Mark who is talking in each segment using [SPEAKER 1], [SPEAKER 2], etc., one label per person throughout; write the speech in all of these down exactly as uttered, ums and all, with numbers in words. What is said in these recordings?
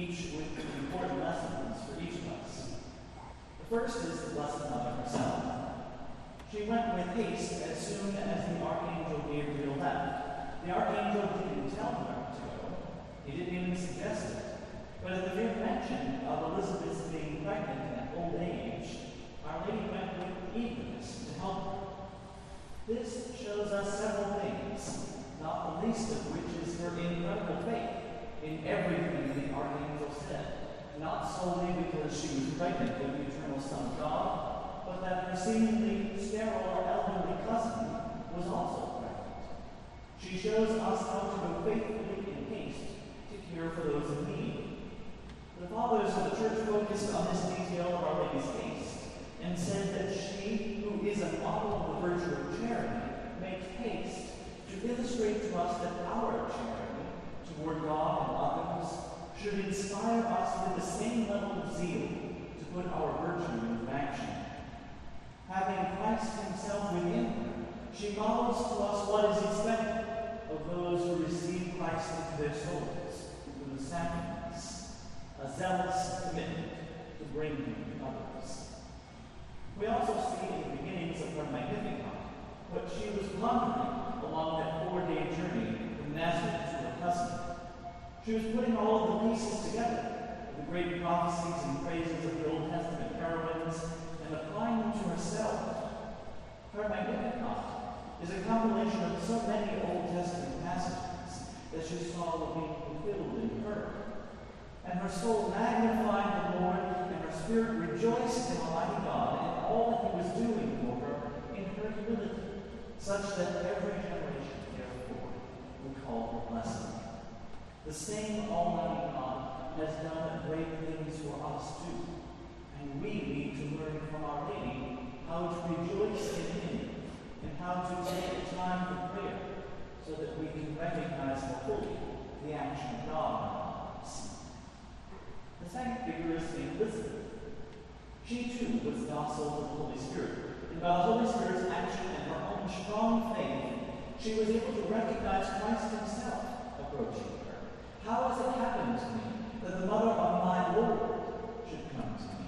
[SPEAKER 1] each with important lessons for each of us. The first is the Blessed Mother herself. She went with haste as soon as the Archangel Gabriel left. The Archangel didn't tell her to go. He didn't even suggest it. But at the mere mention of Elizabeth being pregnant at old age, Our Lady went with eagerness to help her. This shows us several things, not the least of which is her incredible faith in everything the Archangel said, not solely because she was pregnant with the eternal Son of God, but that her seemingly sterile or elderly cousin was also pregnant. She shows us how to go faithfully in haste to care for those in need. The fathers of the Church focused on this detail of Our Lady's haste and said that she, who is a model of the virtue of charity, makes haste to illustrate to us that our charity toward God and others should inspire us with the same level of zeal to put our virtue into action. Having Christ himself within her, she models to us what is expected of those who receive Christ into their souls through the sacraments, a zealous commitment to bring him to others. We also see in the beginnings of her Magnificat what she was pondering along that four-day journey from Nazareth to her cousin. She was putting all of the pieces together, the great prophecies and praises of the Old Testament heroines, and applying them to herself. Her Magnificat is a compilation of so many Old Testament passages that she saw were being fulfilled in her. And her soul magnified the Lord, and her spirit rejoiced in Almighty God in all that he was doing for her in her humility, such that every generation, therefore, would call her blessed. The same Almighty God has done great things for us too, and we need to learn from Our Lady how to rejoice in him and how to take time for prayer so that we can recognize more fully the action of God in our lives. The second figure is Saint Elizabeth. She too was docile to the Holy Spirit, and by the Holy Spirit's action and her own strong faith, she was able to recognize Christ himself approaching her. How has it happened to me that the mother of my Lord should come to me?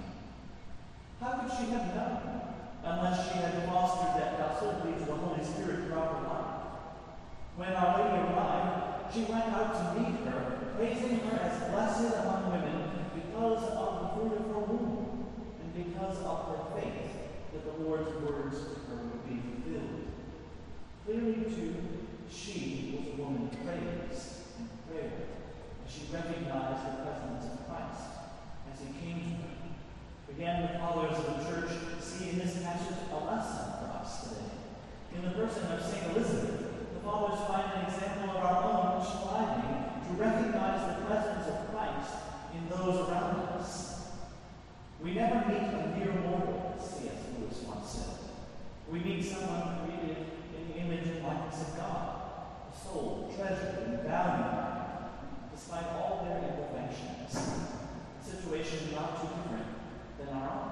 [SPEAKER 1] How could she have known unless she had fostered that docility to the Holy Spirit throughout her life? When Our Lady arrived, she went out to meet her, praising her as blessed among women because of the fruit of her womb and because of her faith that the Lord's words to her would be fulfilled. Clearly, too, she was a woman of praise and prayer, as she recognized the presence of Christ as he came to her. Again, the fathers of the Church see in this passage a lesson for us today. In the person of Saint Elizabeth, the fathers find an example of our own striving to recognize the presence of Christ in those around us. We never meet a mere mortal, as C S Lewis once said. We meet someone created in the image and likeness of God, a soul treasured and valued, despite all their imperfections. A situation not too different than our own.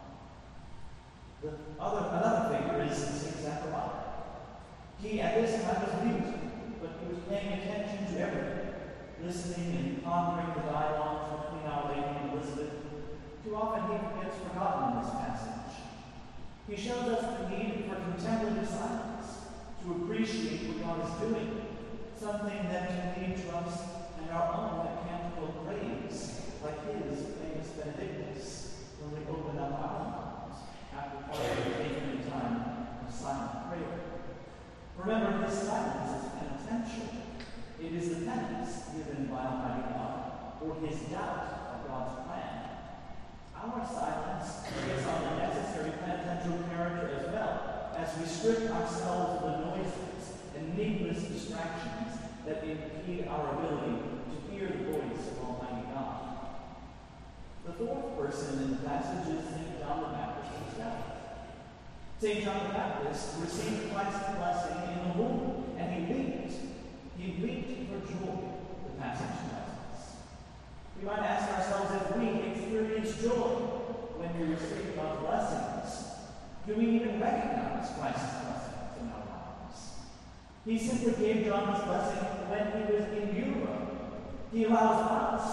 [SPEAKER 1] The other, another figure is Saint Zachariah. He at this time was mute, but he was paying attention to everything, listening and pondering the dialogues between Our Lady and Elizabeth. Too often he gets forgotten in this passage. He shows us the need for contemplative silence, to appreciate what God is doing, something that can lead to us and our own canticle praise, like his famous Benedictus, when we open up our mouths after taking a time of silent prayer. Remember, this silence is penitential. It is the penance given by Almighty God for his doubt of God's plan. Our silence takes on the necessary penitential character as well, as we strip ourselves of the noises and needless distractions that impede our ability to hear the voice of Almighty God. The fourth person in the passage is Saint John the Baptist himself. Saint John the Baptist received Christ's blessing in the womb, and he leaped. He leaped for joy, the passage tells us. We might ask ourselves if we experience joy when we receive God's blessings. Do we even recognize Christ's blessings in our lives? He simply gave John his blessing when he was in Europe. He allows us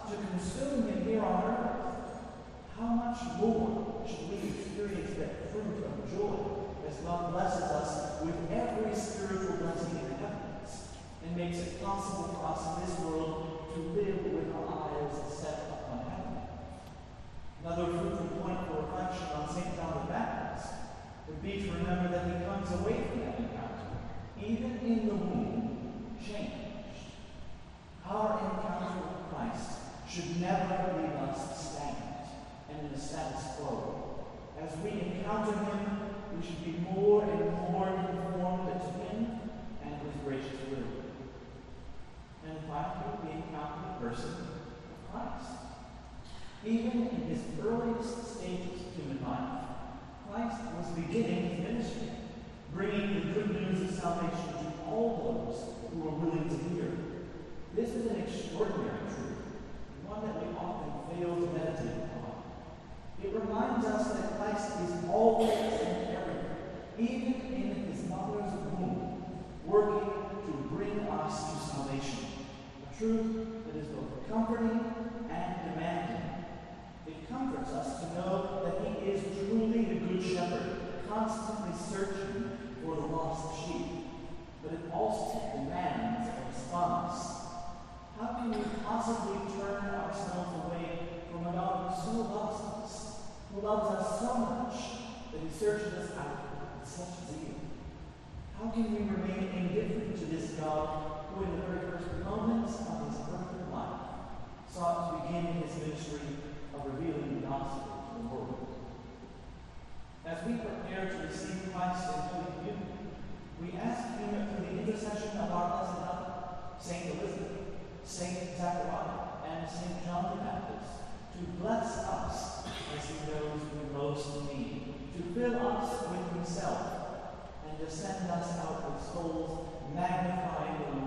[SPEAKER 1] to consume him here on earth, how much more should we experience that fruit of joy as God blesses us with every spiritual blessing in the heavens and makes it possible for us in this world to live with our eyes set upon heaven? Another fruitful point for reflection on Saint John the Baptist would be to remember that he comes away from that encounter, even in the womb, changed. Our encounter with Christ should never leave us stagnant and in the status quo. As we encounter him, we should be more and more conformed to him and his gracious will. And finally, we encounter the person of Christ. Even in his earliest stages of human life, Christ was beginning his ministry, bringing the good news of salvation to all those who were willing to hear. This is an extraordinary truth, one that we often fail to meditate upon. It reminds us that Christ is always and everywhere, even in his mother's womb, working to bring us to salvation. A truth that is both comforting and demanding. It comforts us to know that he is truly the Good Shepherd, constantly searching for the lost sheep. But it also demands a response. How can we possibly turn ourselves away from a God who so loves us, who loves us so much that he searches us out with such zeal? How can we remain indifferent to this God who in the very first moments of his earthly life sought to begin his ministry of revealing the gospel to the world? As we prepare to receive Christ in Holy Communion, we ask him through the intercession of our Blessed Mother, Saint Elizabeth, Saint Zachariah, and Saint John the Baptist, to bless us as he knows we most need, to fill us with himself, and to send us out with souls magnifying the